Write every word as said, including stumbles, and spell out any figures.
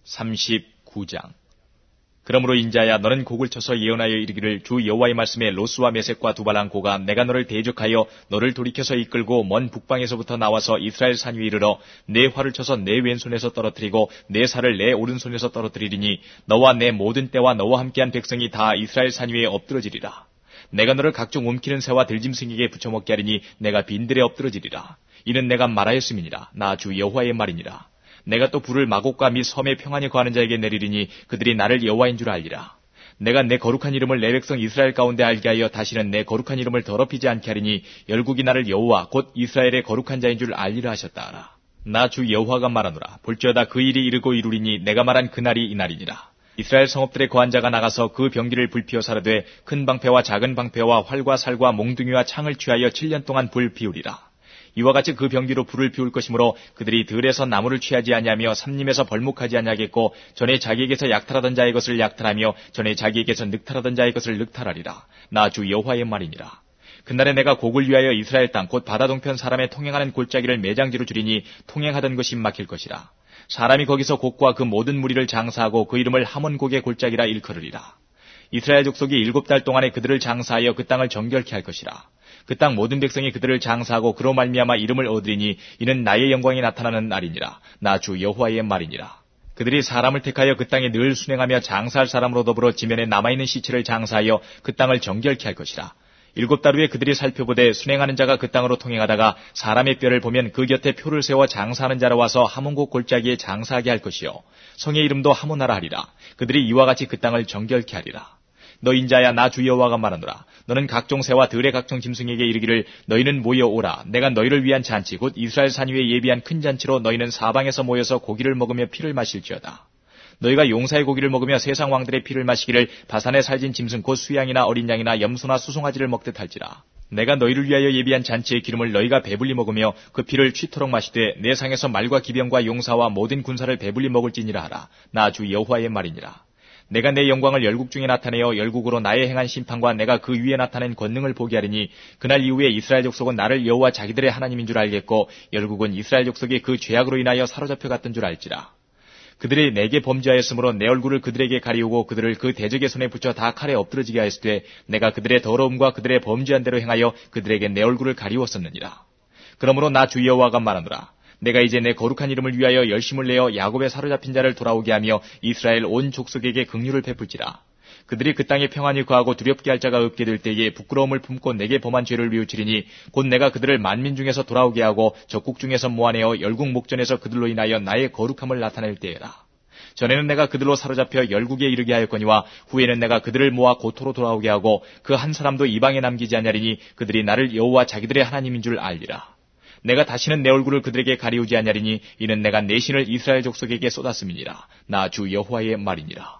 삼십구 장. 그러므로 인자야 너는 곡을 쳐서 예언하여 이르기를 주 여호와의 말씀에 로스와 메섹과 두발랑 고가 내가 너를 대적하여 너를 돌이켜서 이끌고 먼 북방에서부터 나와서 이스라엘 산 위에 이르러 내 활을 쳐서 내 왼손에서 떨어뜨리고 내 살을 내 오른손에서 떨어뜨리리니 너와 내 모든 때와 너와 함께한 백성이 다 이스라엘 산 위에 엎드러지리라. 내가 너를 각종 움키는 새와 들짐승에게 붙여먹게 하리니 내가 빈들에 엎드러지리라. 이는 내가 말하였음이니라. 나 주 여호와의 말이니라. 내가 또 불을 마곡과 및 섬에 평안히 거하는 자에게 내리리니 그들이 나를 여호와인 줄 알리라. 내가 내 거룩한 이름을 내 백성 이스라엘 가운데 알게 하여 다시는 내 거룩한 이름을 더럽히지 않게 하리니 열국이 나를 여호와 곧 이스라엘의 거룩한 자인 줄 알리라 하셨다 하라. 나 주 여호와가 말하노라. 볼지어다 그 일이 이르고 이루리니 내가 말한 그날이 이날이니라. 이스라엘 성읍들의 거한 자가 나가서 그 병기를 불피워 사르되 큰 방패와 작은 방패와 활과 살과 몽둥이와 창을 취하여 칠 년 동안 불 피우리라. 이와 같이 그 병기로 불을 피울 것이므로 그들이 들에서 나무를 취하지 아니하며 삼림에서 벌목하지 아니하겠고 전에 자기에게서 약탈하던 자의 것을 약탈하며 전에 자기에게서 늑탈하던 자의 것을 늑탈하리라. 나 주 여호와의 말이니라. 그날에 내가 곡을 위하여 이스라엘 땅 곧 바다 동편 사람의 통행하는 골짜기를 매장지로 주리니 통행하던 것이 막힐 것이라. 사람이 거기서 곡과 그 모든 무리를 장사하고 그 이름을 하몬곡의 골짜기라 일컬으리라. 이스라엘 족속이 일곱 달 동안에 그들을 장사하여 그 땅을 정결케 할 것이라. 그 땅 모든 백성이 그들을 장사하고 그로 말미암아 이름을 얻으리니 이는 나의 영광이 나타나는 날이니라. 나 주 여호와의 말이니라. 그들이 사람을 택하여 그 땅에 늘 순행하며 장사할 사람으로 더불어 지면에 남아있는 시체를 장사하여 그 땅을 정결케 할 것이라. 일곱 달 후에 그들이 살펴보되 순행하는 자가 그 땅으로 통행하다가 사람의 뼈를 보면 그 곁에 표를 세워 장사하는 자라 와서 하몬곡 골짜기에 장사하게 할 것이요 성의 이름도 하모나라 하리라. 그들이 이와 같이 그 땅을 정결케 하리라. 너 인자야 나 주 여호와가 말하노라. 너는 각종 새와 들의 각종 짐승에게 이르기를 너희는 모여오라. 내가 너희를 위한 잔치 곧 이스라엘 산 위에 예비한 큰 잔치로 너희는 사방에서 모여서 고기를 먹으며 피를 마실지어다. 너희가 용사의 고기를 먹으며 세상 왕들의 피를 마시기를 바산에 살진 짐승 곧 수양이나 어린 양이나 염소나 수송아지를 먹듯 할지라. 내가 너희를 위하여 예비한 잔치의 기름을 너희가 배불리 먹으며 그 피를 취토록 마시되 내 상에서 말과 기병과 용사와 모든 군사를 배불리 먹을지니라 하라. 나 주 여호와의 말이니라. 내가 내 영광을 열국 중에 나타내어 열국으로 나의 행한 심판과 내가 그 위에 나타낸 권능을 보게 하리니 그날 이후에 이스라엘 족속은 나를 여호와 자기들의 하나님인 줄 알겠고 열국은 이스라엘 족속이 그 죄악으로 인하여 사로잡혀 갔던 줄 알지라. 그들이 내게 범죄하였으므로 내 얼굴을 그들에게 가리우고 그들을 그 대적의 손에 붙여 다 칼에 엎드러지게 하였으되 내가 그들의 더러움과 그들의 범죄한 대로 행하여 그들에게 내 얼굴을 가리웠었느니라. 그러므로 나 주 여호와가 말하노라. 내가 이제 내 거룩한 이름을 위하여 열심을 내어 야곱의 사로잡힌 자를 돌아오게 하며 이스라엘 온 족속에게 긍휼을 베풀지라. 그들이 그 땅에 평안히 거하고 두렵게 할 자가 없게 될 때에 부끄러움을 품고 내게 범한 죄를 뉘우치리니 곧 내가 그들을 만민 중에서 돌아오게 하고 적국 중에서 모아내어 열국 목전에서 그들로 인하여 나의 거룩함을 나타낼 때에라. 전에는 내가 그들로 사로잡혀 열국에 이르게 하였거니와 후에는 내가 그들을 모아 고토로 돌아오게 하고 그 한 사람도 이방에 남기지 아니하리니 그들이 나를 여호와 자기들의 하나님인 줄 알리라. 내가 다시는 내 얼굴을 그들에게 가리우지 아니하리니 이는 내가 내 신을 이스라엘 족속에게 쏟았음이니라. 나 주 여호와의 말이니라.